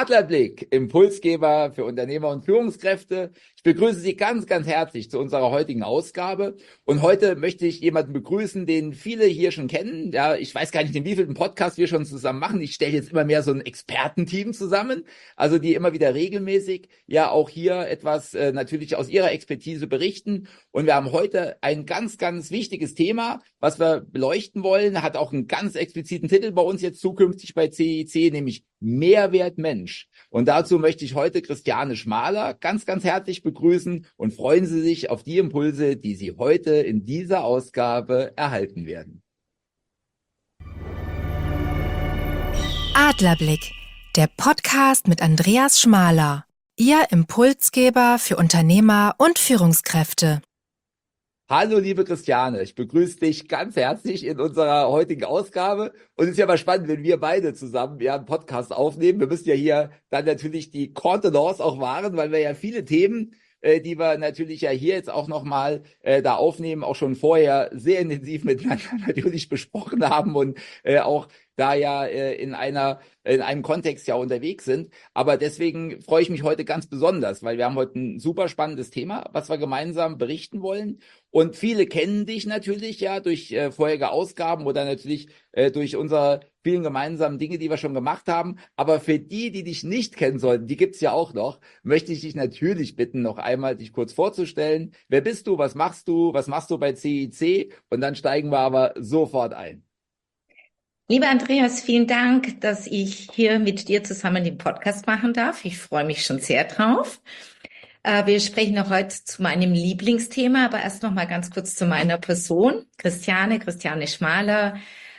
Adlerblick, Impulsgeber für Unternehmer und Führungskräfte. Ich begrüße Sie ganz, ganz herzlich zu unserer heutigen Ausgabe. Und heute möchte ich jemanden begrüßen, den viele hier schon kennen. Ja, ich weiß gar nicht, in wievielten Podcast wir schon zusammen machen. Ich stelle jetzt immer mehr so ein Expertenteam zusammen, also die immer wieder regelmäßig ja auch hier etwas natürlich aus ihrer Expertise berichten. Und wir haben heute ein ganz, ganz wichtiges Thema, was wir beleuchten wollen. Hat auch einen ganz expliziten Titel bei uns jetzt zukünftig bei CIC, nämlich Mehrwert Mensch. Und dazu möchte ich heute Christiane Schmaler ganz, ganz herzlich begrüßen und freuen Sie sich auf die Impulse, die Sie heute in dieser Ausgabe erhalten werden. Adlerblick, der Podcast mit Andreas Schmaler, Ihr Impulsgeber für Unternehmer und Führungskräfte. Hallo, liebe Christiane, ich begrüße dich ganz herzlich in unserer heutigen Ausgabe. Und es ist ja mal spannend, wenn wir beide zusammen einen Podcast aufnehmen. Wir müssen ja hier dann natürlich die Kontenance auch wahren, weil wir ja viele Themen, die wir natürlich ja hier jetzt auch nochmal da aufnehmen, auch schon vorher sehr intensiv miteinander natürlich besprochen haben und auch da ja in einem Kontext ja unterwegs sind. Aber deswegen freue ich mich heute ganz besonders, weil wir haben heute ein super spannendes Thema, was wir gemeinsam berichten wollen. Und viele kennen dich natürlich ja durch vorherige Ausgaben oder natürlich durch unsere vielen gemeinsamen Dinge, die wir schon gemacht haben. Aber für die, die dich nicht kennen sollten, die gibt's ja auch noch, möchte ich dich natürlich bitten, noch einmal dich kurz vorzustellen. Wer bist du? Was machst du? Was machst du bei CIC? Und dann steigen wir aber sofort ein. Lieber Andreas, vielen Dank, dass ich hier mit dir zusammen den Podcast machen darf. Ich freue mich schon sehr drauf. Wir sprechen noch heute zu meinem Lieblingsthema, aber erst noch mal ganz kurz zu meiner Person. Christiane Schmaler,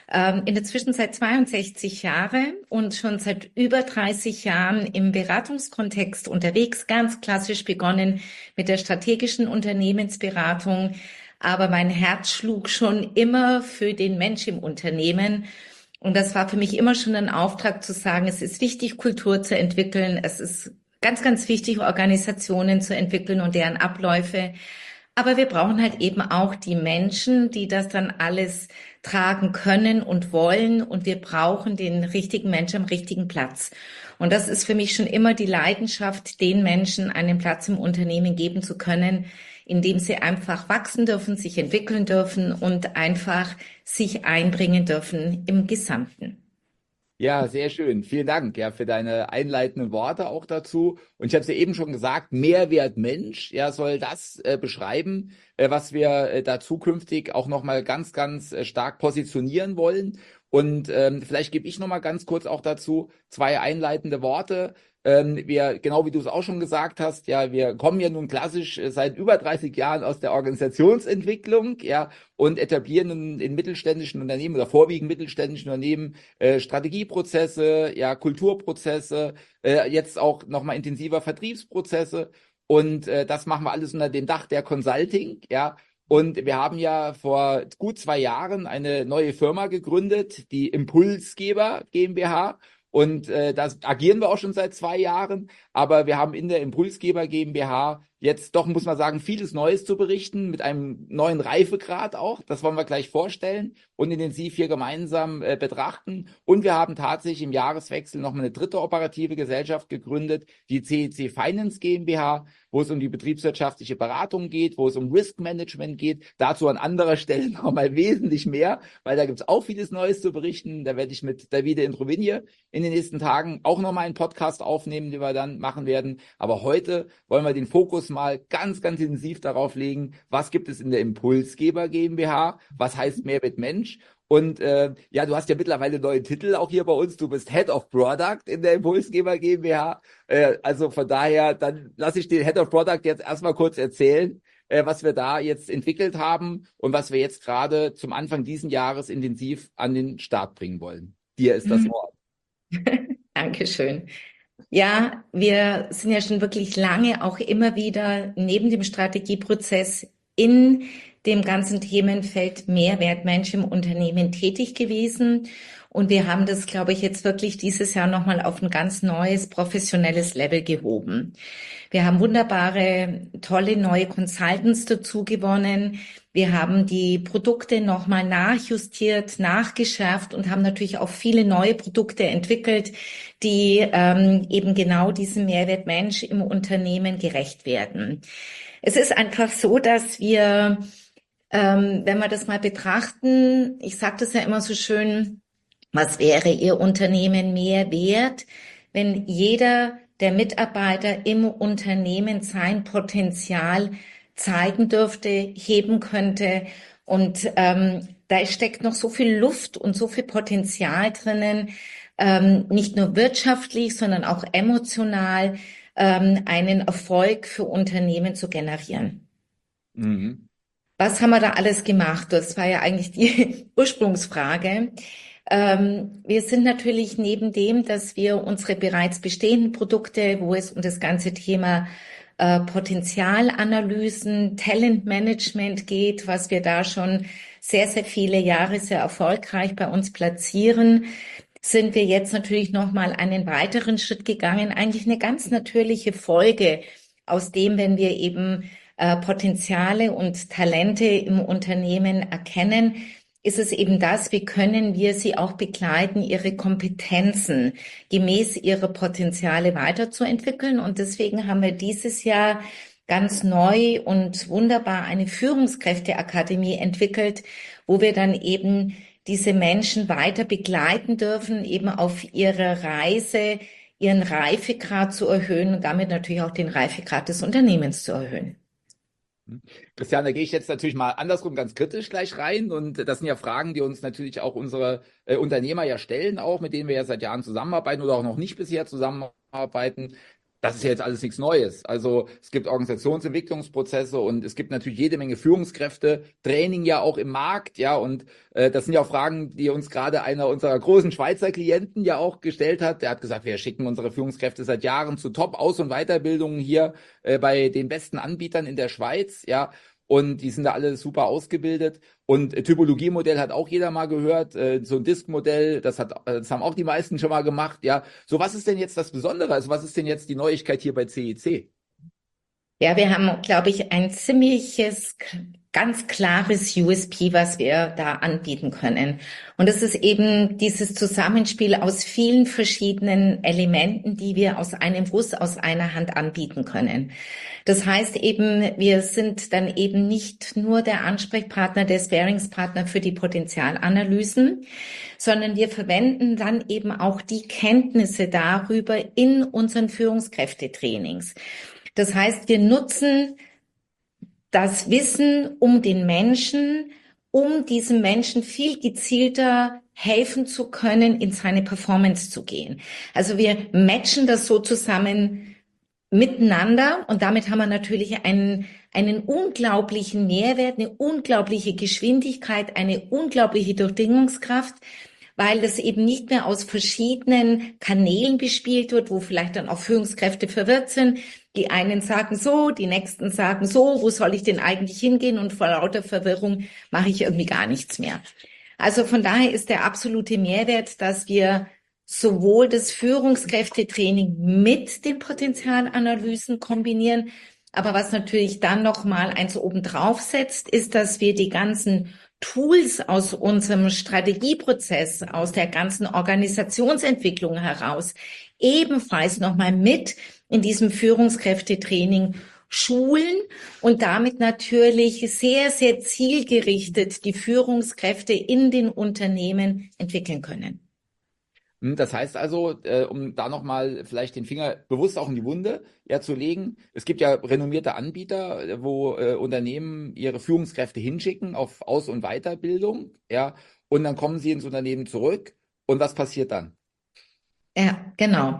in der Zwischenzeit 62 Jahre und schon seit über 30 Jahren im Beratungskontext unterwegs, ganz klassisch begonnen mit der strategischen Unternehmensberatung. Aber mein Herz schlug schon immer für den Mensch im Unternehmen. Und das war für mich immer schon ein Auftrag zu sagen, es ist wichtig, Kultur zu entwickeln. Es ist ganz, ganz wichtig, Organisationen zu entwickeln und deren Abläufe. Aber wir brauchen halt eben auch die Menschen, die das dann alles tragen können und wollen. Und wir brauchen den richtigen Menschen am richtigen Platz. Und das ist für mich schon immer die Leidenschaft, den Menschen einen Platz im Unternehmen geben zu können, indem sie einfach wachsen dürfen, sich entwickeln dürfen und einfach sich einbringen dürfen im Gesamten. Ja, sehr schön. Vielen Dank ja für deine einleitenden Worte auch dazu. Und ich habe es ja eben schon gesagt, Mehrwert Mensch, ja, soll das beschreiben, was wir da zukünftig auch nochmal ganz, ganz stark positionieren wollen. Und vielleicht gebe ich nochmal ganz kurz auch dazu 2 einleitende Worte. Wir, genau wie du es auch schon gesagt hast, ja, wir kommen ja nun klassisch seit über 30 Jahren aus der Organisationsentwicklung, ja, und etablieren in mittelständischen Unternehmen oder vorwiegend mittelständischen Unternehmen Strategieprozesse, ja, Kulturprozesse, jetzt auch nochmal intensiver Vertriebsprozesse. Und das machen wir alles unter dem Dach der Consulting, ja. Und wir haben ja vor gut 2 Jahren eine neue Firma gegründet, die Impulsgeber GmbH. Und das agieren wir auch schon seit 2 Jahren. Aber wir haben in der Impulsgeber GmbH jetzt doch, muss man sagen, vieles Neues zu berichten, mit einem neuen Reifegrad auch. Das wollen wir gleich vorstellen und intensiv hier gemeinsam betrachten. Und wir haben tatsächlich im Jahreswechsel noch mal eine dritte operative Gesellschaft gegründet, die CIC Finance GmbH, wo es um die betriebswirtschaftliche Beratung geht, wo es um Risk Management geht. Dazu an anderer Stelle noch mal wesentlich mehr, weil da gibt es auch vieles Neues zu berichten. Da werde ich mit Davide Introvigne in den nächsten Tagen auch noch mal einen Podcast aufnehmen, den wir dann machen werden. Aber heute wollen wir den Fokus mal ganz, ganz intensiv darauf legen, was gibt es in der Impulsgeber GmbH, was heißt Mehrwert Mensch. Und ja, du hast ja mittlerweile neue Titel auch hier bei uns. Du bist Head of Product in der Impulsgeber GmbH. Also von daher, dann lasse ich den Head of Product jetzt erstmal kurz erzählen, was wir da jetzt entwickelt haben und was wir jetzt gerade zum Anfang diesen Jahres intensiv an den Start bringen wollen. Dir ist das Wort. Dankeschön. Ja, wir sind ja schon wirklich lange auch immer wieder neben dem Strategieprozess in dem ganzen Themenfeld Mehrwert Mensch im Unternehmen tätig gewesen. Und wir haben das, glaube ich, jetzt wirklich dieses Jahr nochmal auf ein ganz neues, professionelles Level gehoben. Wir haben wunderbare, tolle neue Consultants dazu gewonnen, Wir haben die Produkte nochmal nachjustiert, nachgeschärft und haben natürlich auch viele neue Produkte entwickelt, die eben genau diesem Mehrwert Mensch im Unternehmen gerecht werden. Es ist einfach so, dass wir, wenn wir das mal betrachten, ich sage das ja immer so schön, was wäre Ihr Unternehmen mehr wert, wenn jeder der Mitarbeiter im Unternehmen sein Potenzial zeigen dürfte, heben könnte. Und da steckt noch so viel Luft und so viel Potenzial drinnen, nicht nur wirtschaftlich, sondern auch emotional, einen Erfolg für Unternehmen zu generieren. Mhm. Was haben wir da alles gemacht? Das war ja eigentlich die Ursprungsfrage. Wir sind natürlich neben dem, dass wir unsere bereits bestehenden Produkte, wo es um das ganze Thema Potenzialanalysen, Talentmanagement geht, was wir da schon sehr, sehr viele Jahre sehr erfolgreich bei uns platzieren, sind wir jetzt natürlich nochmal einen weiteren Schritt gegangen, eigentlich eine ganz natürliche Folge aus dem, wenn wir eben Potenziale und Talente im Unternehmen erkennen, ist es eben das, wie können wir sie auch begleiten, ihre Kompetenzen gemäß ihrer Potenziale weiterzuentwickeln. Und deswegen haben wir dieses Jahr ganz neu und wunderbar eine Führungskräfteakademie entwickelt, wo wir dann eben diese Menschen weiter begleiten dürfen, eben auf ihrer Reise, ihren Reifegrad zu erhöhen und damit natürlich auch den Reifegrad des Unternehmens zu erhöhen. Christian, da gehe ich jetzt natürlich mal andersrum ganz kritisch gleich rein. Und das sind ja Fragen, die uns natürlich auch unsere Unternehmer ja stellen, auch mit denen wir ja seit Jahren zusammenarbeiten oder auch noch nicht bisher zusammenarbeiten. Das ist ja jetzt alles nichts Neues. Also es gibt Organisationsentwicklungsprozesse und es gibt natürlich jede Menge Führungskräfte, Training ja auch im Markt, ja, und das sind ja auch Fragen, die uns gerade einer unserer großen Schweizer Klienten ja auch gestellt hat. Der hat gesagt, wir schicken unsere Führungskräfte seit Jahren zu Top-Aus- und Weiterbildungen hier bei den besten Anbietern in der Schweiz, ja. Und die sind da alle super ausgebildet. Und Typologiemodell hat auch jeder mal gehört. So ein Disk-Modell, das haben auch die meisten schon mal gemacht. Ja, so was ist denn jetzt das Besondere? Also was ist denn jetzt die Neuigkeit hier bei CEC? Ja, wir haben, glaube ich, ein ziemliches, ganz klares USP, was wir da anbieten können. Und das ist eben dieses Zusammenspiel aus vielen verschiedenen Elementen, die wir aus einem Guss, aus einer Hand anbieten können. Das heißt eben, wir sind dann eben nicht nur der Ansprechpartner, der Sparingspartner für die Potenzialanalysen, sondern wir verwenden dann eben auch die Kenntnisse darüber in unseren Führungskräftetrainings. Das heißt, wir nutzen das Wissen um den Menschen, um diesem Menschen viel gezielter helfen zu können, in seine Performance zu gehen. Also wir matchen das so zusammen miteinander und damit haben wir natürlich einen unglaublichen Mehrwert, eine unglaubliche Geschwindigkeit, eine unglaubliche Durchdringungskraft, weil das eben nicht mehr aus verschiedenen Kanälen bespielt wird, wo vielleicht dann auch Führungskräfte verwirrt sind. Die einen sagen so, die nächsten sagen so, wo soll ich denn eigentlich hingehen? Und vor lauter Verwirrung mache ich irgendwie gar nichts mehr. Also von daher ist der absolute Mehrwert, dass wir sowohl das Führungskräftetraining mit den Potenzialanalysen kombinieren, aber was natürlich dann nochmal eins obendrauf setzt, ist, dass wir die ganzen Tools aus unserem Strategieprozess, aus der ganzen Organisationsentwicklung heraus ebenfalls nochmal mit in diesem Führungskräftetraining schulen und damit natürlich sehr, sehr zielgerichtet die Führungskräfte in den Unternehmen entwickeln können. Das heißt also, um da nochmal vielleicht den Finger bewusst auch in die Wunde ja, zu legen, es gibt ja renommierte Anbieter, wo Unternehmen ihre Führungskräfte hinschicken auf Aus- und Weiterbildung, ja, und dann kommen sie ins Unternehmen zurück. Und was passiert dann? Ja, genau.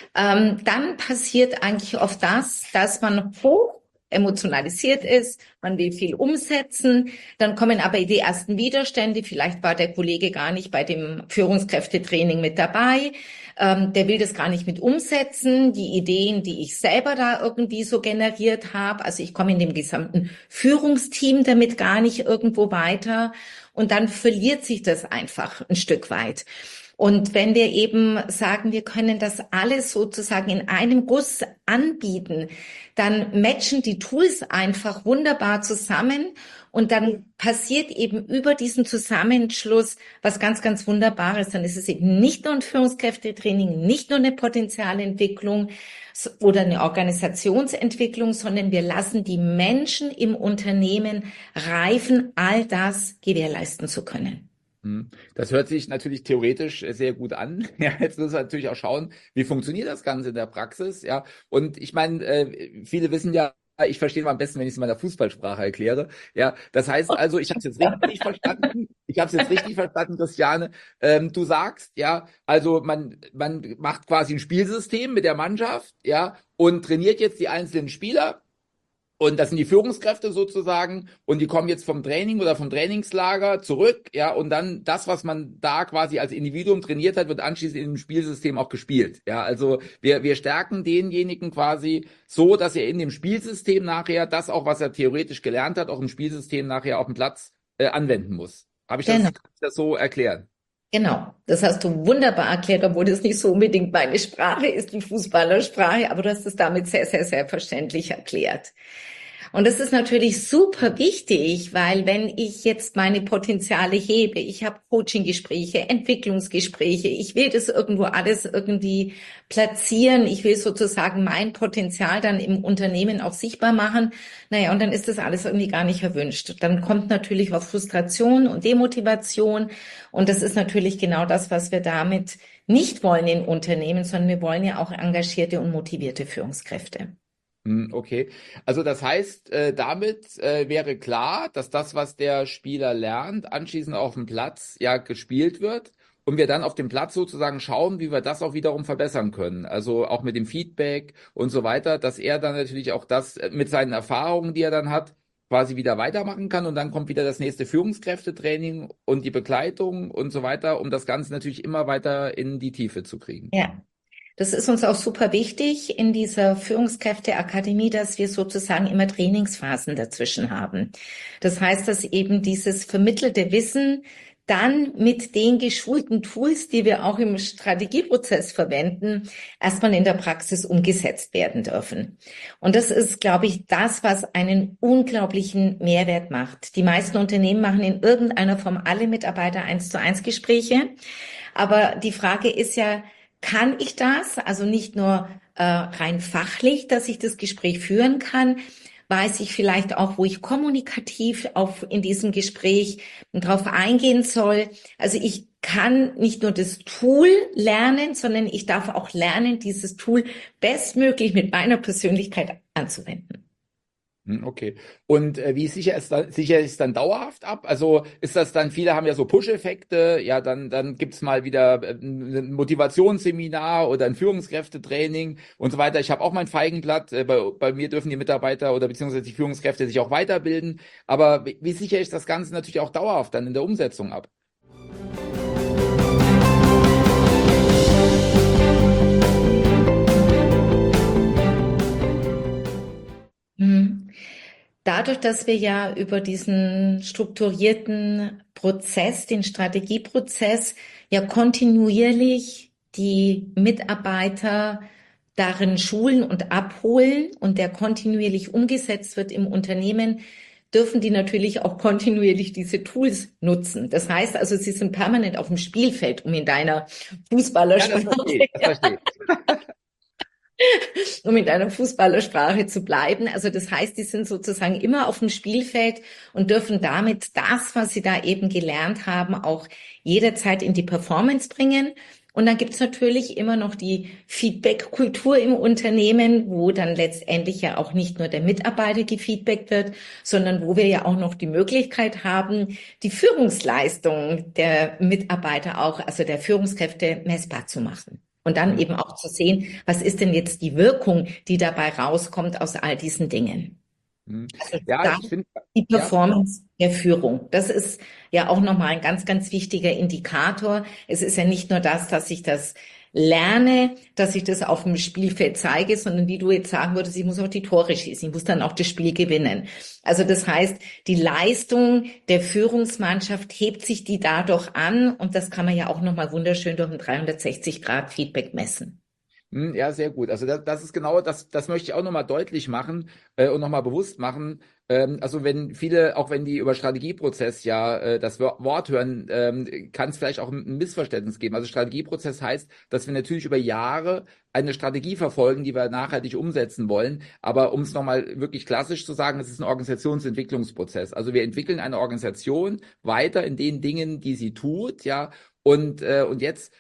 Dann passiert eigentlich oft das, dass man hoch emotionalisiert ist, man will viel umsetzen, dann kommen aber die ersten Widerstände, vielleicht war der Kollege gar nicht bei dem Führungskräftetraining mit dabei, der will das gar nicht mit umsetzen, die Ideen, die ich selber da irgendwie so generiert habe, also ich komme in dem gesamten Führungsteam damit gar nicht irgendwo weiter und dann verliert sich das einfach ein Stück weit. Und wenn wir eben sagen, wir können das alles sozusagen in einem Guss anbieten, dann matchen die Tools einfach wunderbar zusammen Und dann passiert eben über diesen Zusammenschluss was ganz, ganz Wunderbares. Dann ist es eben nicht nur ein Führungskräftetraining, nicht nur eine Potenzialentwicklung oder eine Organisationsentwicklung, sondern wir lassen die Menschen im Unternehmen reifen, all das gewährleisten zu können. Das hört sich natürlich theoretisch sehr gut an. Ja, jetzt müssen wir natürlich auch schauen, wie funktioniert das Ganze in der Praxis. Ja, und ich meine, viele wissen ja, ich verstehe mal am besten, wenn ich es in meiner Fußballsprache erkläre. Ja, das heißt also, ich habe es jetzt richtig verstanden. Ich habe es jetzt richtig verstanden, Christiane. Du sagst, ja, also man macht quasi ein Spielsystem mit der Mannschaft, ja, und trainiert jetzt die einzelnen Spieler. Und das sind die Führungskräfte sozusagen und die kommen jetzt vom Training oder vom Trainingslager zurück, ja, und dann das, was man da quasi als Individuum trainiert hat, wird anschließend im Spielsystem auch gespielt, ja, also wir stärken denjenigen quasi so, dass er in dem Spielsystem nachher das auch, was er theoretisch gelernt hat, auch im Spielsystem nachher auf dem Platz anwenden muss. Habe ich Genau. das so erklärt? Genau, das hast du wunderbar erklärt, obwohl das nicht so unbedingt meine Sprache ist, die Fußballersprache, aber du hast es damit sehr, sehr, sehr verständlich erklärt. Und das ist natürlich super wichtig, weil wenn ich jetzt meine Potenziale hebe, ich habe Coaching-Gespräche, Entwicklungsgespräche, ich will das irgendwo alles irgendwie platzieren, ich will sozusagen mein Potenzial dann im Unternehmen auch sichtbar machen, naja, und dann ist das alles irgendwie gar nicht erwünscht. Dann kommt natürlich auch Frustration und Demotivation und das ist natürlich genau das, was wir damit nicht wollen in Unternehmen, sondern wir wollen ja auch engagierte und motivierte Führungskräfte. Okay, also das heißt, damit wäre klar, dass das, was der Spieler lernt, anschließend auf dem Platz ja gespielt wird und wir dann auf dem Platz sozusagen schauen, wie wir das auch wiederum verbessern können. Also auch mit dem Feedback und so weiter, dass er dann natürlich auch das mit seinen Erfahrungen, die er dann hat, quasi wieder weitermachen kann und dann kommt wieder das nächste Führungskräftetraining und die Begleitung und so weiter, um das Ganze natürlich immer weiter in die Tiefe zu kriegen. Ja. Das ist uns auch super wichtig in dieser Führungskräfteakademie, dass wir sozusagen immer Trainingsphasen dazwischen haben. Das heißt, dass eben dieses vermittelte Wissen dann mit den geschulten Tools, die wir auch im Strategieprozess verwenden, erstmal in der Praxis umgesetzt werden dürfen. Und das ist, glaube ich, das, was einen unglaublichen Mehrwert macht. Die meisten Unternehmen machen in irgendeiner Form alle Mitarbeiter 1:1 Gespräche. Aber die Frage ist ja, kann ich das? Also nicht nur rein fachlich, dass ich das Gespräch führen kann, weiß ich vielleicht auch, wo ich kommunikativ in diesem Gespräch drauf eingehen soll. Also ich kann nicht nur das Tool lernen, sondern ich darf auch lernen, dieses Tool bestmöglich mit meiner Persönlichkeit anzuwenden. Okay. Und wie sicher ist es dann dauerhaft ab? Also ist das dann, viele haben ja so Push-Effekte, ja, dann gibt's mal wieder ein Motivationsseminar oder ein Führungskräftetraining und so weiter. Ich habe auch mein Feigenblatt, bei mir dürfen die Mitarbeiter oder beziehungsweise die Führungskräfte sich auch weiterbilden. Aber wie sicher ist das Ganze natürlich auch dauerhaft dann in der Umsetzung ab? Dadurch, dass wir ja über diesen strukturierten Prozess, den Strategieprozess, ja kontinuierlich die Mitarbeiter darin schulen und abholen und der kontinuierlich umgesetzt wird im Unternehmen, dürfen die natürlich auch kontinuierlich diese Tools nutzen. Das heißt also, sie sind permanent auf dem Spielfeld, um in deiner Fußballersprache um in einer Fußballersprache zu bleiben. Also das heißt, die sind sozusagen immer auf dem Spielfeld und dürfen damit das, was sie da eben gelernt haben, auch jederzeit in die Performance bringen. Und dann gibt's natürlich immer noch die Feedback-Kultur im Unternehmen, wo dann letztendlich ja auch nicht nur der Mitarbeiter gefeedbackt wird, sondern wo wir ja auch noch die Möglichkeit haben, die Führungsleistung der Mitarbeiter auch, also der Führungskräfte, messbar zu machen. Und dann eben auch zu sehen, was ist denn jetzt die Wirkung, die dabei rauskommt aus all diesen Dingen. Also Ja, ich finde, die Performance der Führung. Das ist ja auch nochmal ein ganz, ganz wichtiger Indikator. Es ist ja nicht nur das, dass ich das lerne, dass ich das auf dem Spielfeld zeige, sondern wie du jetzt sagen würdest, ich muss auch die Tore schießen, ich muss dann auch das Spiel gewinnen. Also das heißt, die Leistung der Führungsmannschaft hebt sich die dadurch an und das kann man ja auch nochmal wunderschön durch ein 360-Grad-Feedback messen. Ja, sehr gut. Also das ist genau, das möchte ich auch nochmal deutlich machen und nochmal bewusst machen. Also wenn viele, auch wenn die über Strategieprozess das Wort hören, kann es vielleicht auch ein Missverständnis geben. Also Strategieprozess heißt, dass wir natürlich über Jahre eine Strategie verfolgen, die wir nachhaltig umsetzen wollen. Aber um es nochmal wirklich klassisch zu sagen, es ist ein Organisationsentwicklungsprozess. Also wir entwickeln eine Organisation weiter in den Dingen, die sie tut, ja. Und jetzt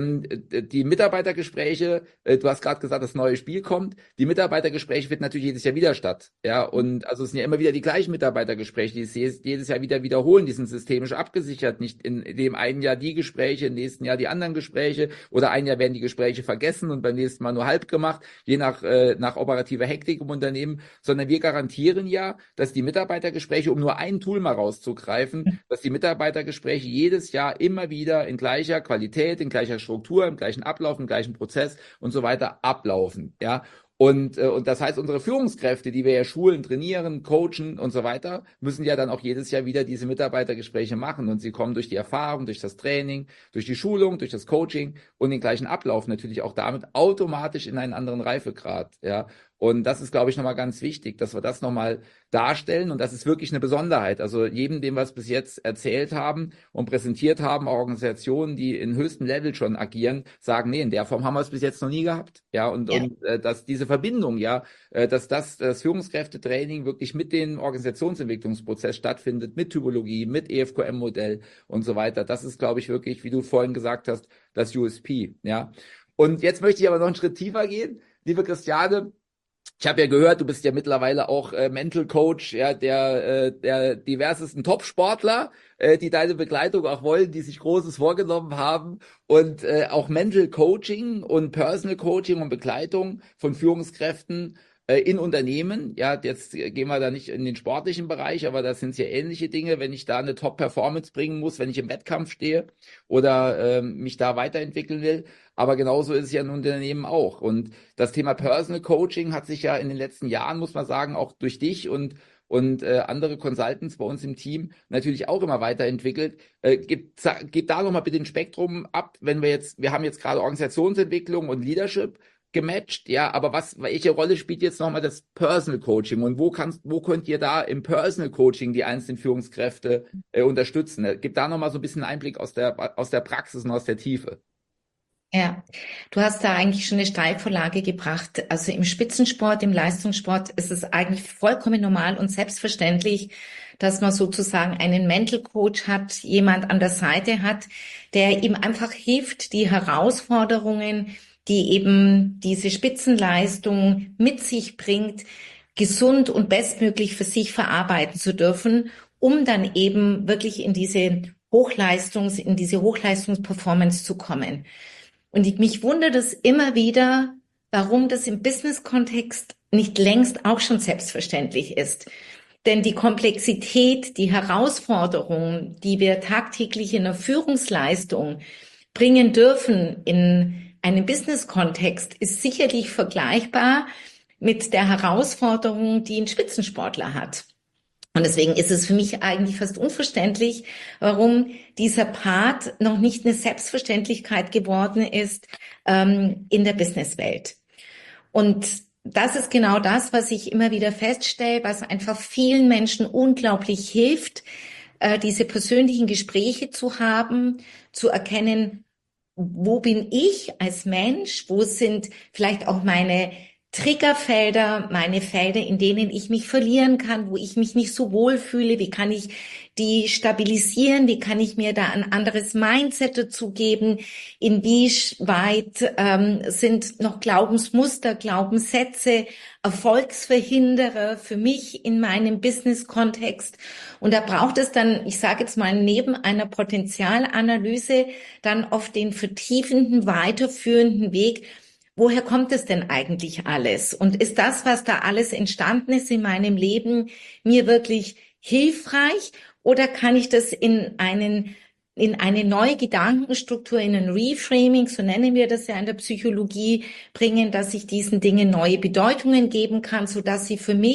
die Mitarbeitergespräche, du hast gerade gesagt, das neue Spiel kommt. Die Mitarbeitergespräche finden natürlich jedes Jahr wieder statt. Ja, und also es sind ja immer wieder die gleichen Mitarbeitergespräche, die es jedes Jahr wieder wiederholen. Die sind systemisch abgesichert. Nicht in dem einen Jahr die Gespräche, im nächsten Jahr die anderen Gespräche oder ein Jahr werden die Gespräche vergessen und beim nächsten Mal nur halb gemacht, je nach operativer Hektik im Unternehmen, sondern wir garantieren ja, dass die Mitarbeitergespräche, um nur ein Tool mal rauszugreifen, dass die Mitarbeitergespräche jedes Jahr immer wieder in gleicher Qualität, in gleicher Struktur, im gleichen Ablauf, im gleichen Prozess und so weiter ablaufen, ja. Und das heißt, unsere Führungskräfte, die wir ja schulen, trainieren, coachen und so weiter, müssen ja dann auch jedes Jahr wieder diese Mitarbeitergespräche machen. Und sie kommen durch die Erfahrung, durch das Training, durch die Schulung, durch das Coaching und den gleichen Ablauf natürlich auch damit automatisch in einen anderen Reifegrad, ja. Und das ist, glaube ich, nochmal ganz wichtig, dass wir das nochmal darstellen. Und das ist wirklich eine Besonderheit. Also jedem, dem wir es bis jetzt erzählt haben und präsentiert haben, auch Organisationen, die in höchstem Level schon agieren, sagen, nee, in der Form haben wir es bis jetzt noch nie gehabt. Ja, und dass diese Verbindung, dass das Führungskräftetraining wirklich mit dem Organisationsentwicklungsprozess stattfindet, mit Typologie, mit EFQM-Modell und so weiter. Das ist, glaube ich, wirklich, wie du vorhin gesagt hast, das USP. Ja. Und jetzt möchte ich aber noch einen Schritt tiefer gehen. Liebe Christiane, ich habe ja gehört, du bist ja mittlerweile auch Mental Coach, ja, der diversesten Top-Sportler, die deine Begleitung auch wollen, die sich Großes vorgenommen haben und auch Mental Coaching und Personal Coaching und Begleitung von Führungskräften in Unternehmen. Ja, jetzt gehen wir da nicht in den sportlichen Bereich, aber das sind ja ähnliche Dinge, wenn ich da eine Top-Performance bringen muss, wenn ich im Wettkampf stehe oder mich da weiterentwickeln will. Aber genauso ist es ja in Unternehmen auch. Und das Thema Personal Coaching hat sich ja in den letzten Jahren, muss man sagen, auch durch dich und andere Consultants bei uns im Team natürlich auch immer weiterentwickelt. Gib da nochmal bitte ein Spektrum ab, wenn wir haben jetzt gerade Organisationsentwicklung und Leadership gematcht, ja, aber welche Rolle spielt jetzt nochmal das Personal Coaching und wo könnt ihr da im Personal Coaching die einzelnen Führungskräfte unterstützen? Gib da nochmal so ein bisschen Einblick aus der Praxis und aus der Tiefe. Ja, du hast da eigentlich schon eine Steilvorlage gebracht. Also im Spitzensport, im Leistungssport ist es eigentlich vollkommen normal und selbstverständlich, dass man sozusagen einen Mental Coach hat, jemand an der Seite hat, der ihm einfach hilft, die Herausforderungen, die eben diese Spitzenleistung mit sich bringt, gesund und bestmöglich für sich verarbeiten zu dürfen, um dann eben wirklich in diese Hochleistungsperformance zu kommen. Und mich wundert es immer wieder, warum das im Business-Kontext nicht längst auch schon selbstverständlich ist. Denn die Komplexität, die Herausforderungen, die wir tagtäglich in der Führungsleistung bringen dürfen in einem Business-Kontext, ist sicherlich vergleichbar mit der Herausforderung, die ein Spitzensportler hat. Und deswegen ist es für mich eigentlich fast unverständlich, warum dieser Part noch nicht eine Selbstverständlichkeit geworden ist in der Businesswelt. Und das ist genau das, was ich immer wieder feststelle, was einfach vielen Menschen unglaublich hilft, diese persönlichen Gespräche zu haben, zu erkennen, wo bin ich als Mensch, wo sind vielleicht auch meine Triggerfelder, meine Felder, in denen ich mich verlieren kann, wo ich mich nicht so wohl fühle, wie kann ich die stabilisieren, wie kann ich mir da ein anderes Mindset dazu geben, inwieweit sind noch Glaubensmuster, Glaubenssätze, Erfolgsverhinderer für mich in meinem Business-Kontext. Und da braucht es dann, ich sage jetzt mal, neben einer Potenzialanalyse dann oft den vertiefenden, weiterführenden Weg. Woher kommt es denn eigentlich alles? Und ist das, was da alles entstanden ist in meinem Leben, mir wirklich hilfreich? Oder kann ich das in eine neue Gedankenstruktur, in ein Reframing, so nennen wir das ja in der Psychologie, bringen, dass ich diesen Dingen neue Bedeutungen geben kann, so dass sie für mich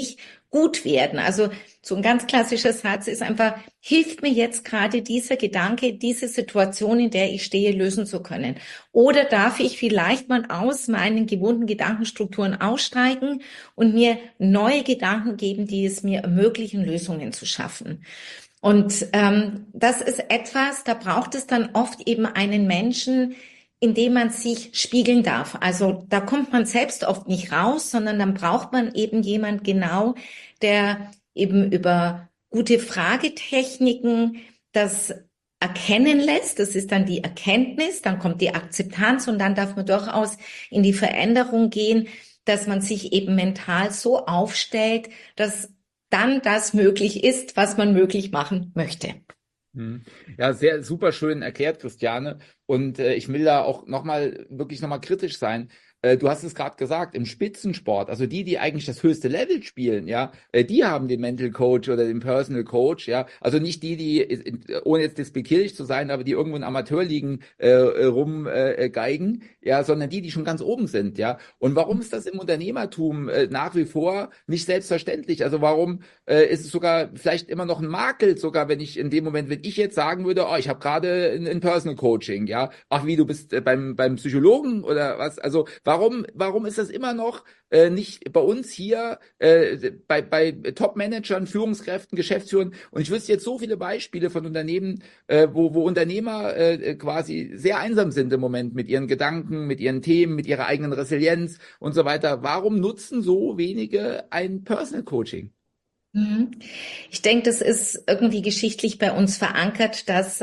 gut werden. Also so ein ganz klassischer Satz ist einfach, hilft mir jetzt gerade dieser Gedanke, diese Situation, in der ich stehe, lösen zu können? Oder darf ich vielleicht mal aus meinen gewohnten Gedankenstrukturen aussteigen und mir neue Gedanken geben, die es mir ermöglichen, Lösungen zu schaffen? Und das ist etwas, da braucht es dann oft eben einen Menschen, in dem man sich spiegeln darf. Also da kommt man selbst oft nicht raus, sondern dann braucht man eben jemand genau, der eben über gute Fragetechniken das erkennen lässt. Das ist dann die Erkenntnis, dann kommt die Akzeptanz und dann darf man durchaus in die Veränderung gehen, dass man sich eben mental so aufstellt, dass dann das möglich ist, was man möglich machen möchte. Ja, sehr super schön erklärt, Christiane. Und ich will da auch wirklich nochmal kritisch sein. Du hast es gerade gesagt, im Spitzensport, also die eigentlich das höchste Level spielen, ja, die haben den Mental Coach oder den Personal Coach, ja, also nicht ohne jetzt despektierlich zu sein, aber die irgendwo in Amateurligen rumgeigen, ja, sondern die schon ganz oben sind, ja. Und warum ist das im Unternehmertum nach wie vor nicht selbstverständlich? Also warum ist es sogar vielleicht immer noch ein Makel, sogar wenn ich jetzt sagen würde, oh, ich habe gerade ein Personal Coaching, ja, ach wie, du bist beim Psychologen oder was? Also warum ist das immer noch nicht bei uns hier bei Top-Managern, Führungskräften, Geschäftsführern? Und ich wüsste jetzt so viele Beispiele von Unternehmen, wo Unternehmer quasi sehr einsam sind im Moment mit ihren Gedanken, mit ihren Themen, mit ihrer eigenen Resilienz und so weiter. Warum nutzen so wenige ein Personal Coaching? Ich denke, das ist irgendwie geschichtlich bei uns verankert, dass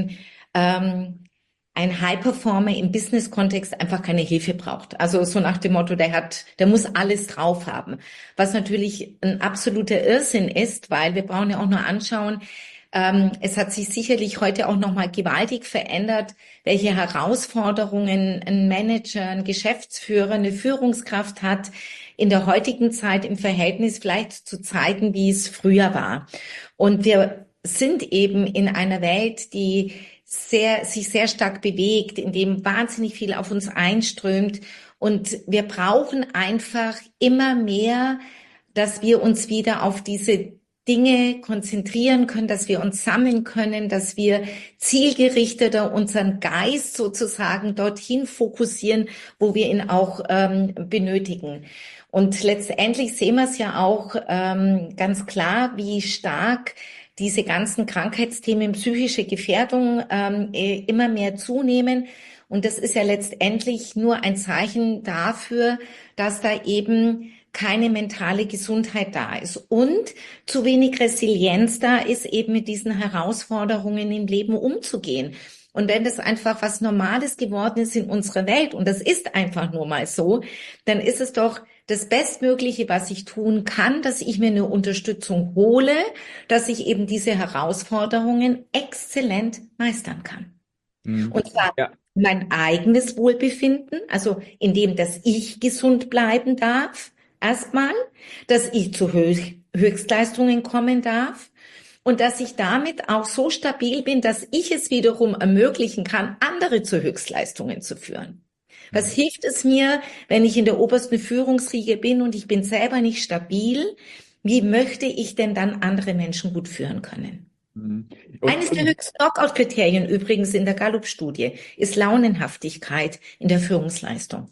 ein High-Performer im Business-Kontext einfach keine Hilfe braucht. Also so nach dem Motto, der muss alles drauf haben. Was natürlich ein absoluter Irrsinn ist, weil wir brauchen ja auch nur anschauen, es hat sich sicherlich heute auch nochmal gewaltig verändert, welche Herausforderungen ein Manager, ein Geschäftsführer, eine Führungskraft hat in der heutigen Zeit im Verhältnis vielleicht zu Zeiten, wie es früher war. Und wir sind eben in einer Welt, die sich sehr stark bewegt, in dem wahnsinnig viel auf uns einströmt. Und wir brauchen einfach immer mehr, dass wir uns wieder auf diese Dinge konzentrieren können, dass wir uns sammeln können, dass wir zielgerichteter unseren Geist sozusagen dorthin fokussieren, wo wir ihn auch benötigen. Und letztendlich sehen wir es ja auch ganz klar, wie stark diese ganzen Krankheitsthemen, psychische Gefährdung immer mehr zunehmen. Und das ist ja letztendlich nur ein Zeichen dafür, dass da eben keine mentale Gesundheit da ist und zu wenig Resilienz da ist, eben mit diesen Herausforderungen im Leben umzugehen. Und wenn das einfach was Normales geworden ist in unserer Welt, und das ist einfach nur mal so, dann ist es doch das Bestmögliche, was ich tun kann, dass ich mir eine Unterstützung hole, dass ich eben diese Herausforderungen exzellent meistern kann. Und zwar mein eigenes Wohlbefinden, also indem, dass ich gesund bleiben darf, erstmal, dass ich zu Höchstleistungen kommen darf und dass ich damit auch so stabil bin, dass ich es wiederum ermöglichen kann, andere zu Höchstleistungen zu führen. Was hilft es mir, wenn ich in der obersten Führungsriege bin und ich bin selber nicht stabil? Wie möchte ich denn dann andere Menschen gut führen können? Eines der höchsten Knockout-Kriterien übrigens in der Gallup-Studie ist Launenhaftigkeit in der Führungsleistung.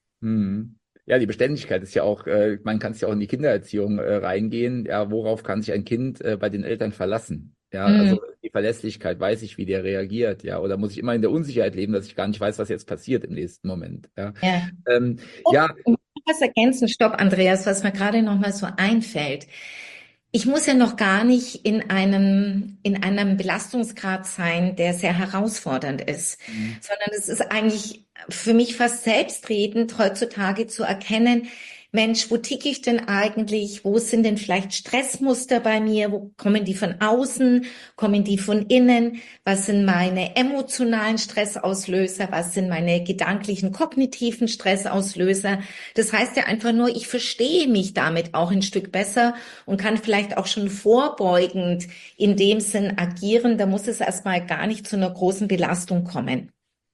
Ja, die Beständigkeit ist ja auch, man kann es ja auch in die Kindererziehung reingehen. Ja, worauf kann sich ein Kind bei den Eltern verlassen? Ja, also die Verlässlichkeit, weiß ich, wie der reagiert, ja, oder muss ich immer in der Unsicherheit leben, dass ich gar nicht weiß, was jetzt passiert im nächsten Moment, ja. Ja. Und was ergänzen, stopp, Andreas, was mir gerade noch mal so einfällt. Ich muss ja noch gar nicht in einem Belastungsgrad sein, der sehr herausfordernd ist, sondern es ist eigentlich für mich fast selbstredend, heutzutage zu erkennen, Mensch, wo ticke ich denn eigentlich? Wo sind denn vielleicht Stressmuster bei mir? Wo kommen die von außen? Kommen die von innen? Was sind meine emotionalen Stressauslöser? Was sind meine gedanklichen, kognitiven Stressauslöser? Das heißt ja einfach nur, ich verstehe mich damit auch ein Stück besser und kann vielleicht auch schon vorbeugend in dem Sinn agieren. Da muss es erstmal gar nicht zu einer großen Belastung kommen.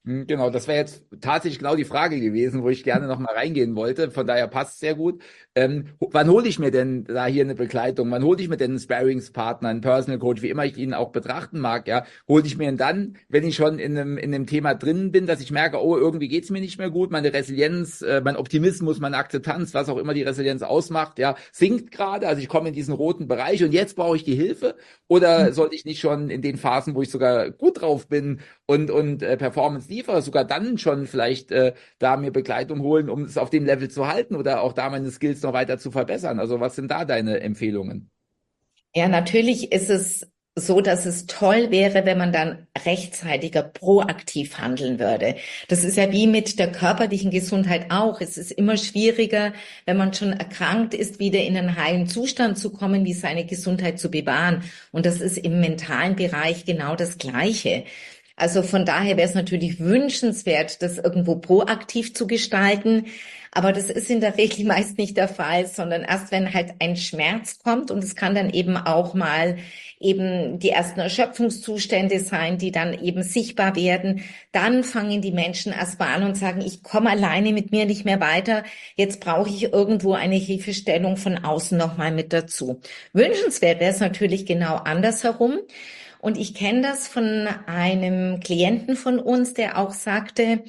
Genau, das wäre jetzt tatsächlich genau die Frage gewesen, wo ich gerne noch mal reingehen wollte. Von daher passt sehr gut. Wann hole ich mir denn da hier eine Begleitung? Wann hole ich mir denn einen Sparringspartner, einen Personal Coach, wie immer ich ihn auch betrachten mag? Ja, hole ich mir ihn dann, wenn ich schon in einem Thema drin bin, dass ich merke, oh, irgendwie geht's mir nicht mehr gut, meine Resilienz, mein Optimismus, meine Akzeptanz, was auch immer die Resilienz ausmacht, ja, sinkt gerade. Also ich komme in diesen roten Bereich und jetzt brauche ich die Hilfe. Oder sollte ich nicht schon in den Phasen, wo ich sogar gut drauf bin und Performance liefere, sogar dann schon vielleicht da mir Begleitung holen, um es auf dem Level zu halten oder auch da meine Skills noch weiter zu verbessern? Also was sind da deine Empfehlungen? Ja, natürlich ist es so, dass es toll wäre, wenn man dann rechtzeitiger proaktiv handeln würde. Das ist ja wie mit der körperlichen Gesundheit auch. Es ist immer schwieriger, wenn man schon erkrankt ist, wieder in einen heilen Zustand zu kommen, wie seine Gesundheit zu bewahren. Und das ist im mentalen Bereich genau das Gleiche. Also von daher wäre es natürlich wünschenswert, das irgendwo proaktiv zu gestalten. Aber das ist in der Regel meist nicht der Fall, sondern erst wenn halt ein Schmerz kommt, und es kann dann eben auch mal eben die ersten Erschöpfungszustände sein, die dann eben sichtbar werden, dann fangen die Menschen erst mal an und sagen, ich komme alleine mit mir nicht mehr weiter, jetzt brauche ich irgendwo eine Hilfestellung von außen nochmal mit dazu. Wünschenswert wäre es natürlich genau andersherum. Und ich kenne das von einem Klienten von uns, der auch sagte,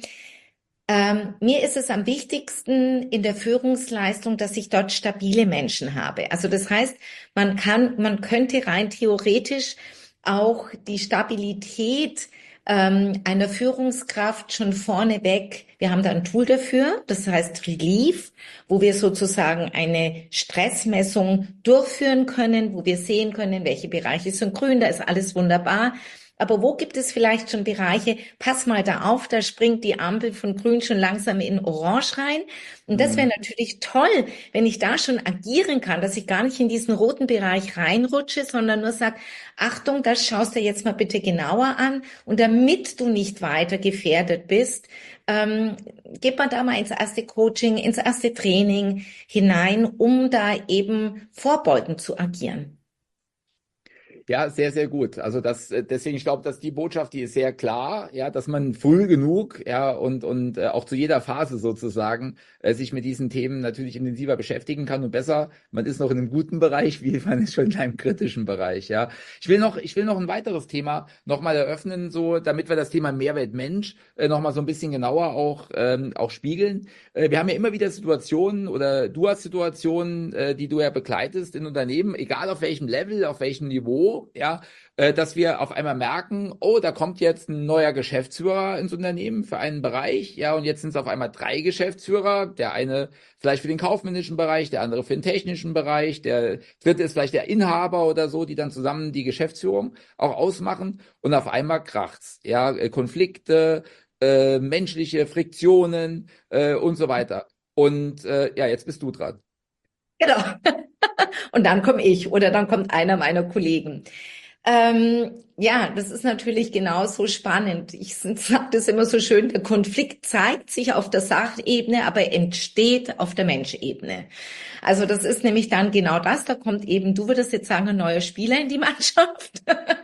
mir ist es am wichtigsten in der Führungsleistung, dass ich dort stabile Menschen habe. Also das heißt, man könnte rein theoretisch auch die Stabilität einer Führungskraft schon vorneweg, wir haben da ein Tool dafür, das heißt Relief, wo wir sozusagen eine Stressmessung durchführen können, wo wir sehen können, welche Bereiche sind grün, da ist alles wunderbar. Aber wo gibt es vielleicht schon Bereiche, pass mal da auf, da springt die Ampel von grün schon langsam in orange rein. Und das wäre natürlich toll, wenn ich da schon agieren kann, dass ich gar nicht in diesen roten Bereich reinrutsche, sondern nur sage, Achtung, das schaust du jetzt mal bitte genauer an. Und damit du nicht weiter gefährdet bist, geht man da mal ins erste Coaching, ins erste Training hinein, um da eben vorbeugend zu agieren. Ja, sehr, sehr gut. Also deswegen, ich glaube, dass die Botschaft, die ist sehr klar, ja, dass man früh genug, ja, und auch zu jeder Phase sozusagen sich mit diesen Themen natürlich intensiver beschäftigen kann und besser. Man ist noch in einem guten Bereich, wie man ist schon in einem kritischen Bereich, ja. Ich will noch ein weiteres Thema nochmal eröffnen, so, damit wir das Thema Mehrwert Mensch nochmal so ein bisschen genauer auch spiegeln. Wir haben ja immer wieder Situationen oder du hast Situationen, die du ja begleitest in Unternehmen, egal auf welchem Level, auf welchem Niveau, ja, dass wir auf einmal merken, oh, da kommt jetzt ein neuer Geschäftsführer ins Unternehmen für einen Bereich, ja, und jetzt sind es auf einmal 3 Geschäftsführer, der eine vielleicht für den kaufmännischen Bereich, der andere für den technischen Bereich, der dritte ist vielleicht der Inhaber oder so, die dann zusammen die Geschäftsführung auch ausmachen und auf einmal kracht's, ja, Konflikte, menschliche Friktionen und so weiter. Und ja, jetzt bist du dran. Genau. Und dann komme ich oder dann kommt einer meiner Kollegen. Ja, das ist natürlich genauso spannend. Ich sage das immer so schön, der Konflikt zeigt sich auf der Sachebene, aber entsteht auf der Menschebene. Also das ist nämlich dann genau das, da kommt eben, du würdest jetzt sagen, ein neuer Spieler in die Mannschaft.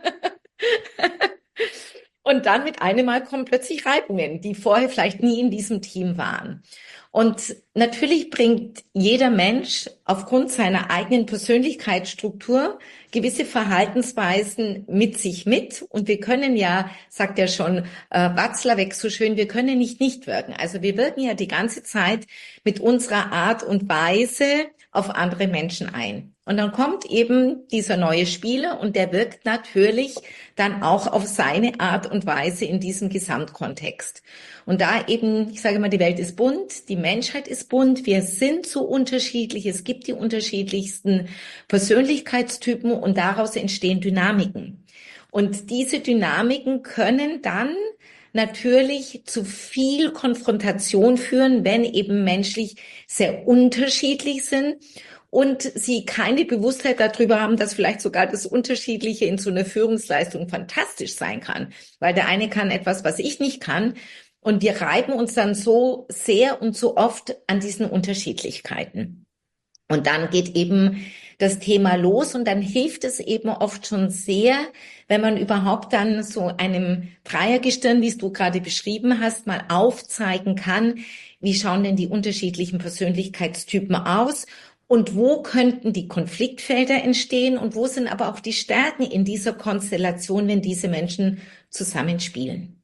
Und dann mit einem Mal kommen plötzlich Reibungen, die vorher vielleicht nie in diesem Team waren. Und natürlich bringt jeder Mensch aufgrund seiner eigenen Persönlichkeitsstruktur gewisse Verhaltensweisen mit sich mit. Und wir können ja, sagt ja schon Watzlawick so schön, wir können nicht wirken. Also wir wirken ja die ganze Zeit mit unserer Art und Weise auf andere Menschen ein. Und dann kommt eben dieser neue Spieler und der wirkt natürlich dann auch auf seine Art und Weise in diesem Gesamtkontext. Und da eben, ich sage mal, die Welt ist bunt, die Menschheit ist bunt, wir sind so unterschiedlich, es gibt die unterschiedlichsten Persönlichkeitstypen und daraus entstehen Dynamiken. Und diese Dynamiken können dann natürlich zu viel Konfrontation führen, wenn eben menschlich sehr unterschiedlich sind und sie keine Bewusstheit darüber haben, dass vielleicht sogar das Unterschiedliche in so einer Führungsleistung fantastisch sein kann. Weil der eine kann etwas, was ich nicht kann. Und wir reiben uns dann so sehr und so oft an diesen Unterschiedlichkeiten. Und dann geht eben das Thema los und dann hilft es eben oft schon sehr, wenn man überhaupt dann so einem Dreiergestirn, wie es du gerade beschrieben hast, mal aufzeigen kann, wie schauen denn die unterschiedlichen Persönlichkeitstypen aus und wo könnten die Konfliktfelder entstehen und wo sind aber auch die Stärken in dieser Konstellation, wenn diese Menschen zusammenspielen.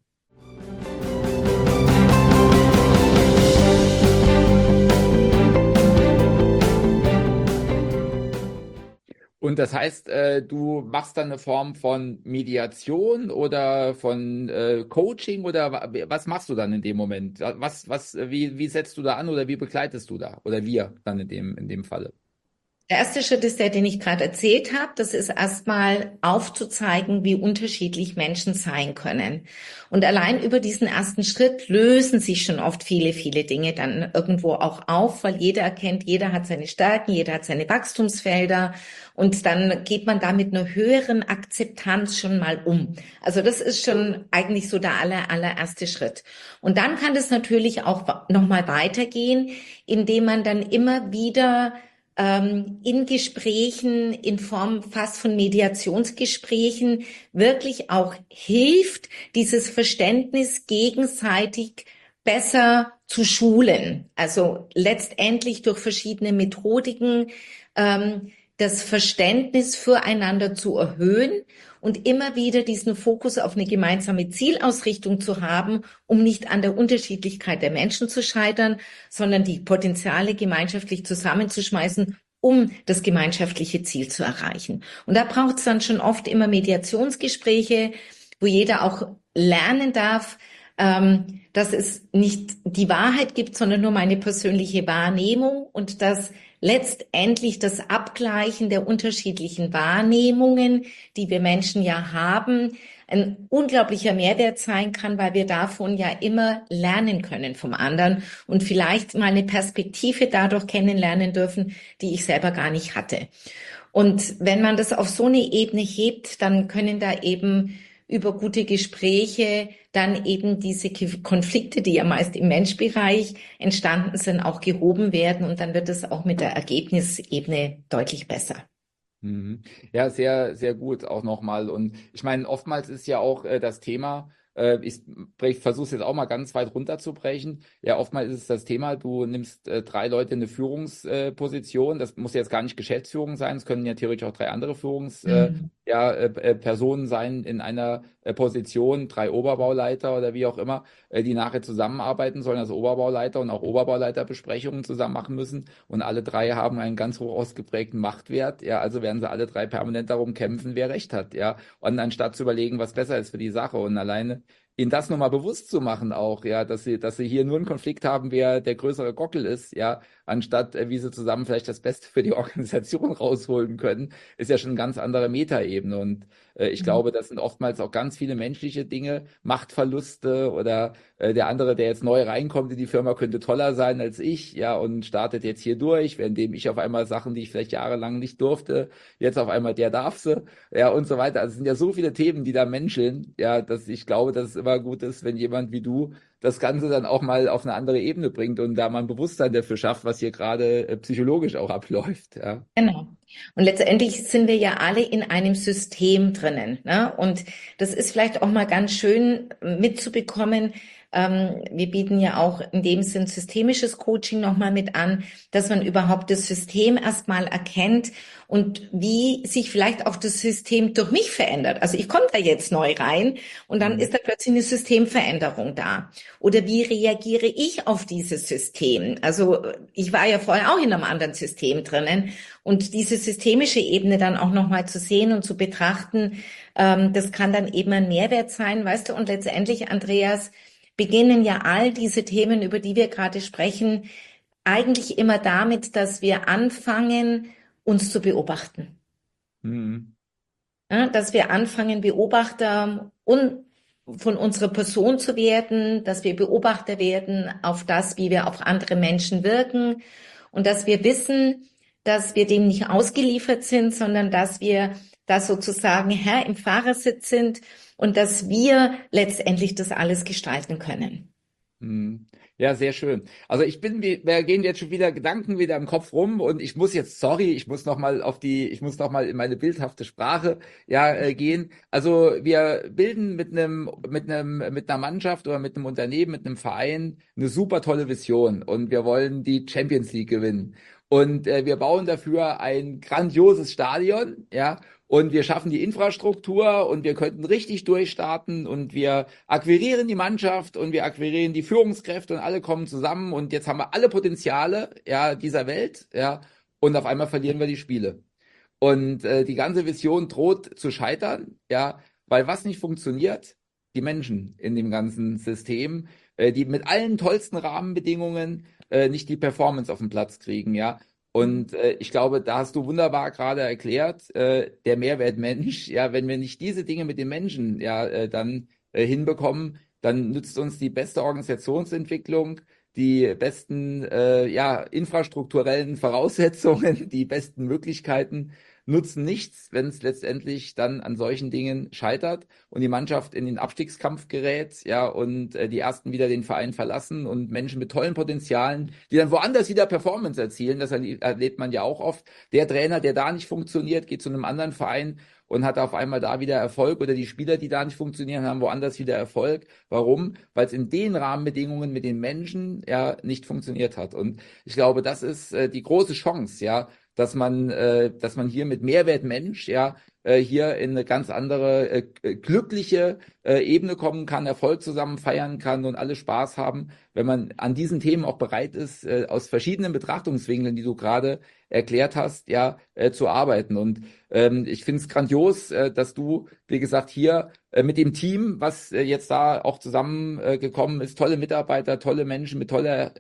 Und das heißt, du machst dann eine Form von Mediation oder von Coaching oder was machst du dann in dem Moment? Wie setzt du da an oder wie begleitest du da? Oder wir dann in dem Falle? Der erste Schritt ist der, den ich gerade erzählt habe. Das ist erstmal aufzuzeigen, wie unterschiedlich Menschen sein können. Und allein über diesen ersten Schritt lösen sich schon oft viele, viele Dinge dann irgendwo auch auf, weil jeder erkennt, jeder hat seine Stärken, jeder hat seine Wachstumsfelder. Und dann geht man da mit einer höheren Akzeptanz schon mal um. Also das ist schon eigentlich so der allererste Schritt. Und dann kann das natürlich auch nochmal weitergehen, indem man dann immer wieder in Gesprächen, in Form fast von Mediationsgesprächen, wirklich auch hilft, dieses Verständnis gegenseitig besser zu schulen. Also letztendlich durch verschiedene Methodiken das Verständnis füreinander zu erhöhen und immer wieder diesen Fokus auf eine gemeinsame Zielausrichtung zu haben, um nicht an der Unterschiedlichkeit der Menschen zu scheitern, sondern die Potenziale gemeinschaftlich zusammenzuschmeißen, um das gemeinschaftliche Ziel zu erreichen. Und da braucht es dann schon oft immer Mediationsgespräche, wo jeder auch lernen darf, dass es nicht die Wahrheit gibt, sondern nur meine persönliche Wahrnehmung und dass letztendlich das Abgleichen der unterschiedlichen Wahrnehmungen, die wir Menschen ja haben, ein unglaublicher Mehrwert sein kann, weil wir davon ja immer lernen können vom anderen und vielleicht mal eine Perspektive dadurch kennenlernen dürfen, die ich selber gar nicht hatte. Und wenn man das auf so eine Ebene hebt, dann können da eben über gute Gespräche dann eben diese Konflikte, die ja meist im Menschbereich entstanden sind, auch gehoben werden und dann wird es auch mit der Ergebnisebene deutlich besser. Mhm. Ja, sehr, sehr gut auch nochmal. Und ich meine, oftmals ist ja auch das Thema, ich versuche es jetzt auch mal ganz weit runterzubrechen. Ja, oftmals ist es das Thema, du nimmst 3 Leute in eine Führungsposition. Das muss jetzt gar nicht Geschäftsführung sein. Es können ja theoretisch auch 3 andere Personen sein in einer Position, 3 Oberbauleiter oder wie auch immer, die nachher zusammenarbeiten sollen, also Oberbauleiter und auch Oberbauleiterbesprechungen zusammen machen müssen. Und alle 3 haben einen ganz hoch ausgeprägten Machtwert. Ja, also werden sie alle 3 permanent darum kämpfen, wer Recht hat. Ja, und anstatt zu überlegen, was besser ist für die Sache und alleine ihnen das nochmal bewusst zu machen auch, ja, dass sie hier nur einen Konflikt haben, wer der größere Gockel ist, ja, anstatt wie sie zusammen vielleicht das Beste für die Organisation rausholen können, ist ja schon eine ganz andere Metaebene und ich glaube, das sind oftmals auch ganz viele menschliche Dinge, Machtverluste oder der andere, der jetzt neu reinkommt in die Firma, könnte toller sein als ich, ja, und startet jetzt hier durch, währenddem ich auf einmal Sachen, die ich vielleicht jahrelang nicht durfte, jetzt auf einmal der darf sie, ja, und so weiter. Also es sind ja so viele Themen, die da menscheln, ja, dass ich glaube, dass es immer gut ist, wenn jemand wie du das Ganze dann auch mal auf eine andere Ebene bringt und da mal ein Bewusstsein dafür schafft, was hier gerade psychologisch auch abläuft, ja. Genau. Und letztendlich sind wir ja alle in einem System drinnen, ne? Und das ist vielleicht auch mal ganz schön mitzubekommen. Wir bieten ja auch in dem Sinn systemisches Coaching nochmal mit an, dass man überhaupt das System erstmal erkennt und wie sich vielleicht auch das System durch mich verändert. Also ich komme da jetzt neu rein und dann ist da plötzlich eine Systemveränderung da. Oder wie reagiere ich auf dieses System? Also ich war ja vorher auch in einem anderen System drinnen und diese systemische Ebene dann auch nochmal zu sehen und zu betrachten, das kann dann eben ein Mehrwert sein, weißt du? Und letztendlich, Andreas, beginnen ja all diese Themen, über die wir gerade sprechen, eigentlich immer damit, dass wir anfangen, uns zu beobachten. Mhm. Ja, dass wir anfangen, Beobachter von unserer Person zu werden, dass wir Beobachter werden auf das, wie wir auf andere Menschen wirken und dass wir wissen, dass wir dem nicht ausgeliefert sind, sondern dass wir da sozusagen Herr im Fahrersitz sind und dass wir letztendlich das alles gestalten können. Hm. Ja, sehr schön. Also wir gehen jetzt schon wieder Gedanken wieder im Kopf rum und ich muss jetzt, sorry, ich muss noch mal in meine bildhafte Sprache gehen. Also wir bilden mit einer Mannschaft oder mit einem Unternehmen, mit einem Verein eine super tolle Vision und wir wollen die Champions League gewinnen. Und wir bauen dafür ein grandioses Stadion, ja. Und wir schaffen die Infrastruktur und wir könnten richtig durchstarten und wir akquirieren die Mannschaft und wir akquirieren die Führungskräfte und alle kommen zusammen und jetzt haben wir alle Potenziale, ja, dieser Welt, ja, und auf einmal verlieren wir die Spiele. Und die ganze Vision droht zu scheitern, ja, weil was nicht funktioniert, die Menschen in dem ganzen System, die mit allen tollsten Rahmenbedingungen nicht die Performance auf den Platz kriegen, ja. Und ich glaube, da hast du wunderbar gerade erklärt, der Mehrwert Mensch, ja, wenn wir nicht diese Dinge mit den Menschen dann hinbekommen, dann nützt uns die beste Organisationsentwicklung, die besten infrastrukturellen Voraussetzungen, die besten Möglichkeiten nutzen nichts, wenn es letztendlich dann an solchen Dingen scheitert und die Mannschaft in den Abstiegskampf gerät, ja, und die ersten wieder den Verein verlassen und Menschen mit tollen Potenzialen, die dann woanders wieder Performance erzielen, das erlebt man ja auch oft. Der Trainer, der da nicht funktioniert, geht zu einem anderen Verein und hat auf einmal da wieder Erfolg oder die Spieler, die da nicht funktionieren, haben woanders wieder Erfolg. Warum? Weil es in den Rahmenbedingungen mit den Menschen ja nicht funktioniert hat. Und ich glaube, das ist die große Chance, ja, dass man hier mit Mehrwert Mensch hier in eine ganz andere glückliche Ebene kommen kann, Erfolg zusammen feiern kann und alle Spaß haben, wenn man an diesen Themen auch bereit ist, aus verschiedenen Betrachtungswinkeln, die du gerade erklärt hast, zu arbeiten. Und ich finde es grandios, dass du, wie gesagt, hier mit dem Team, was jetzt da auch zusammengekommen ist, tolle Mitarbeiter, tolle Menschen mit toller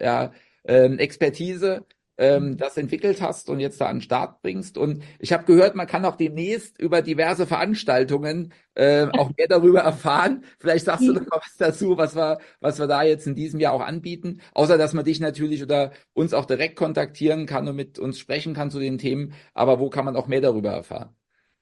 Expertise, das entwickelt hast und jetzt da an den Start bringst. Und ich habe gehört, man kann auch demnächst über diverse Veranstaltungen auch mehr darüber erfahren. Vielleicht sagst du noch mal was dazu, was wir da jetzt in diesem Jahr auch anbieten. Außer, dass man dich natürlich oder uns auch direkt kontaktieren kann und mit uns sprechen kann zu den Themen. Aber wo kann man auch mehr darüber erfahren?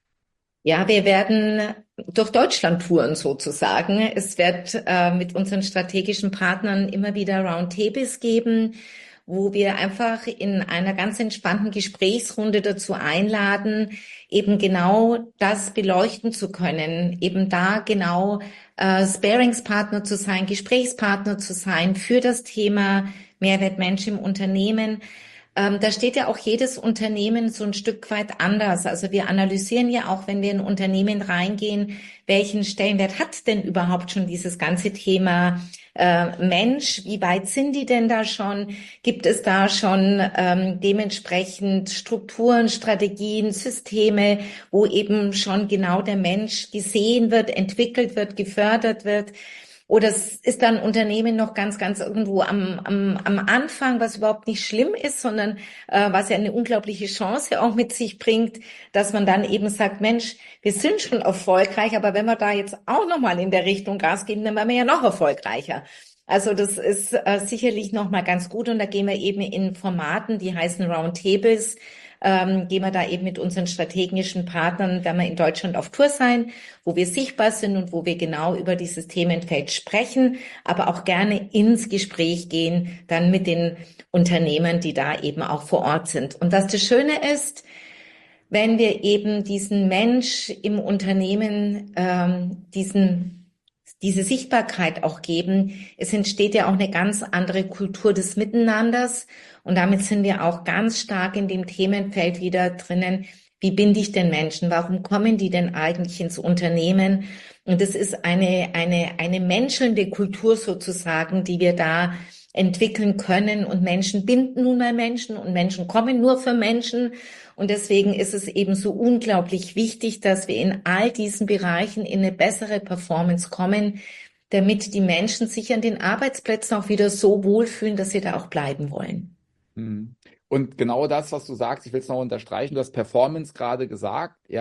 Ja, wir werden durch Deutschland touren sozusagen. Es wird mit unseren strategischen Partnern immer wieder Roundtables geben, wo wir einfach in einer ganz entspannten Gesprächsrunde dazu einladen, eben genau das beleuchten zu können, eben da genau Sparingspartner zu sein, Gesprächspartner zu sein für das Thema Mehrwert Mensch im Unternehmen. Da steht ja auch jedes Unternehmen so ein Stück weit anders. Also wir analysieren ja auch, wenn wir in ein Unternehmen reingehen, welchen Stellenwert hat denn überhaupt schon dieses ganze Thema Mensch? Wie weit sind die denn da schon? Gibt es da schon dementsprechend Strukturen, Strategien, Systeme, wo eben schon genau der Mensch gesehen wird, entwickelt wird, gefördert wird? Oder es ist dann Unternehmen noch ganz, ganz irgendwo am Anfang, was überhaupt nicht schlimm ist, sondern was ja eine unglaubliche Chance auch mit sich bringt, dass man dann eben sagt, Mensch, wir sind schon erfolgreich, aber wenn wir da jetzt auch nochmal in der Richtung Gas geben, dann werden wir ja noch erfolgreicher. Also das ist sicherlich nochmal ganz gut und da gehen wir eben in Formaten, die heißen Roundtables, gehen wir da eben mit unseren strategischen Partnern, werden wir in Deutschland auf Tour sein, wo wir sichtbar sind und wo wir genau über dieses Themenfeld sprechen, aber auch gerne ins Gespräch gehen, dann mit den Unternehmern, die da eben auch vor Ort sind. Und was das Schöne ist, wenn wir eben diesen Mensch im Unternehmen, diese Sichtbarkeit auch geben. Es entsteht ja auch eine ganz andere Kultur des Miteinanders und damit sind wir auch ganz stark in dem Themenfeld wieder drinnen. Wie binde ich den Menschen? Warum kommen die denn eigentlich ins Unternehmen? Und es ist eine menschelnde Kultur sozusagen, die wir da entwickeln können und Menschen binden nun mal Menschen und Menschen kommen nur für Menschen. Und deswegen ist es eben so unglaublich wichtig, dass wir in all diesen Bereichen in eine bessere Performance kommen, damit die Menschen sich an den Arbeitsplätzen auch wieder so wohlfühlen, dass sie da auch bleiben wollen. Mhm. Und genau das, was du sagst, ich will es noch unterstreichen, du hast Performance gerade gesagt, ja,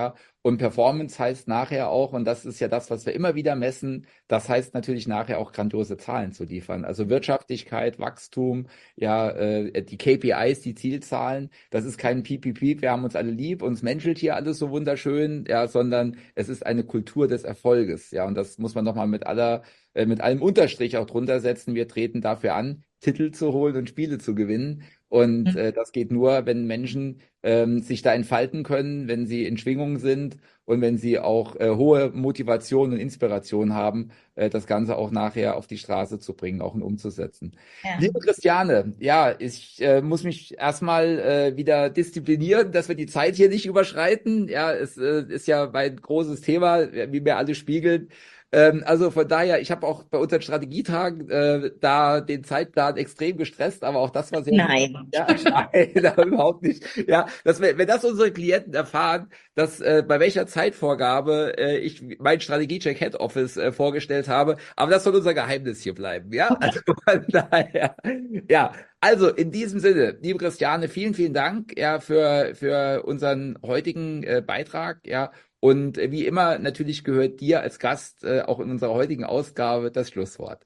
Und Performance heißt nachher auch, und das ist ja das, was wir immer wieder messen, das heißt natürlich nachher auch grandiose Zahlen zu liefern. Also Wirtschaftlichkeit, Wachstum, ja, die KPIs, die Zielzahlen, das ist kein Piep, Piep, Piep, wir haben uns alle lieb, uns menschelt hier alles so wunderschön, ja, sondern es ist eine Kultur des Erfolges, ja, und das muss man nochmal mit allem Unterstrich auch drunter setzen. Wir treten dafür an, Titel zu holen und Spiele zu gewinnen. Und das geht nur, wenn Menschen sich da entfalten können, wenn sie in Schwingung sind und wenn sie auch hohe Motivation und Inspiration haben, das Ganze auch nachher auf die Straße zu bringen, auch umzusetzen. Ja. Liebe Christiane, ja, ich muss mich erstmal wieder disziplinieren, dass wir die Zeit hier nicht überschreiten. Ja, es ist ja mein großes Thema, wie mir alle spiegeln. Also von daher, ich habe auch bei unseren Strategietagen da den Zeitplan extrem gestresst, aber auch das war sehr Nein. ja, nein, überhaupt nicht. Ja, wenn das unsere Klienten erfahren, dass bei welcher Zeitvorgabe ich mein Strategiecheck Head Office vorgestellt habe, aber das soll unser Geheimnis hier bleiben, ja? Also von daher, ja. Also in diesem Sinne, liebe Christiane, vielen, vielen Dank ja für unseren heutigen Beitrag, ja. Und wie immer, natürlich gehört dir als Gast auch in unserer heutigen Ausgabe das Schlusswort.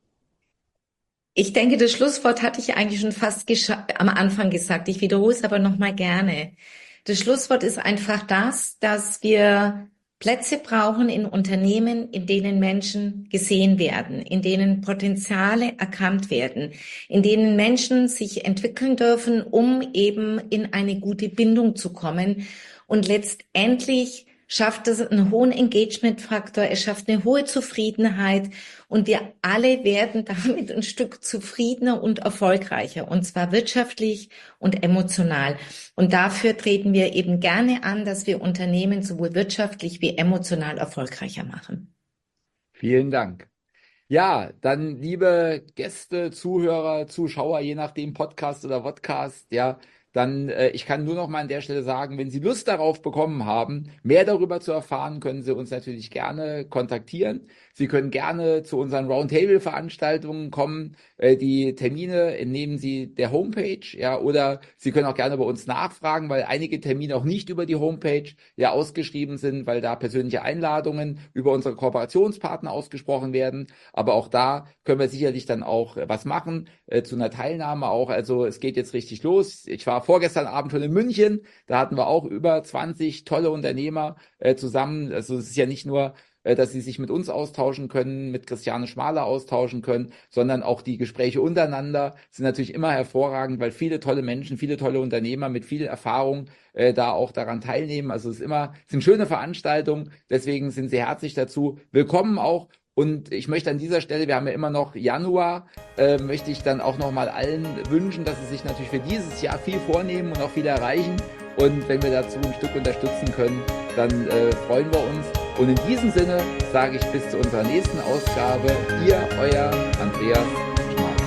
Ich denke, das Schlusswort hatte ich eigentlich schon fast am Anfang gesagt. Ich wiederhole es aber nochmal gerne. Das Schlusswort ist einfach das, dass wir Plätze brauchen in Unternehmen, in denen Menschen gesehen werden, in denen Potenziale erkannt werden, in denen Menschen sich entwickeln dürfen, um eben in eine gute Bindung zu kommen. Und letztendlich schafft es einen hohen Engagement-Faktor, es schafft eine hohe Zufriedenheit und wir alle werden damit ein Stück zufriedener und erfolgreicher, und zwar wirtschaftlich und emotional. Und dafür treten wir eben gerne an, dass wir Unternehmen sowohl wirtschaftlich wie emotional erfolgreicher machen. Vielen Dank. Ja, dann liebe Gäste, Zuhörer, Zuschauer, je nachdem Podcast oder Vodcast, ja, dann ich kann nur noch mal an der Stelle sagen, wenn Sie Lust darauf bekommen haben, mehr darüber zu erfahren, können Sie uns natürlich gerne kontaktieren. Sie können gerne zu unseren Roundtable-Veranstaltungen kommen. Die Termine entnehmen Sie der Homepage, ja, oder Sie können auch gerne bei uns nachfragen, weil einige Termine auch nicht über die Homepage ja ausgeschrieben sind, weil da persönliche Einladungen über unsere Kooperationspartner ausgesprochen werden. Aber auch da können wir sicherlich dann auch was machen, zu einer Teilnahme auch. Also es geht jetzt richtig los. Ich war vorgestern Abend schon in München, da hatten wir auch über 20 tolle Unternehmer zusammen. Also es ist ja nicht nur, dass sie sich mit uns austauschen können, mit Christiane Schmaler austauschen können, sondern auch die Gespräche untereinander sind natürlich immer hervorragend, weil viele tolle Menschen, viele tolle Unternehmer mit viel Erfahrung da auch daran teilnehmen. Also es sind schöne Veranstaltungen, deswegen sind Sie herzlich dazu willkommen auch. Und ich möchte an dieser Stelle, wir haben ja immer noch Januar, möchte ich dann auch nochmal allen wünschen, dass sie sich natürlich für dieses Jahr viel vornehmen und auch viel erreichen. Und wenn wir dazu ein Stück unterstützen können, dann freuen wir uns. Und in diesem Sinne sage ich bis zu unserer nächsten Ausgabe. Ihr, euer Andreas Schmaler.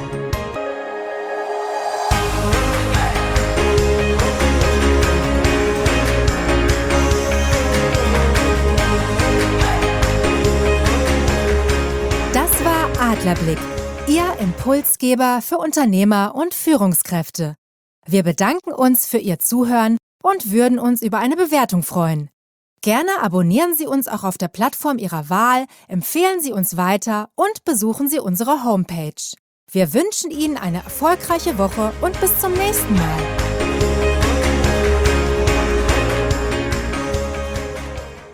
Das war Adlerblick, Ihr Impulsgeber für Unternehmer und Führungskräfte. Wir bedanken uns für Ihr Zuhören und würden uns über eine Bewertung freuen. Gerne abonnieren Sie uns auch auf der Plattform Ihrer Wahl, empfehlen Sie uns weiter und besuchen Sie unsere Homepage. Wir wünschen Ihnen eine erfolgreiche Woche und bis zum nächsten Mal.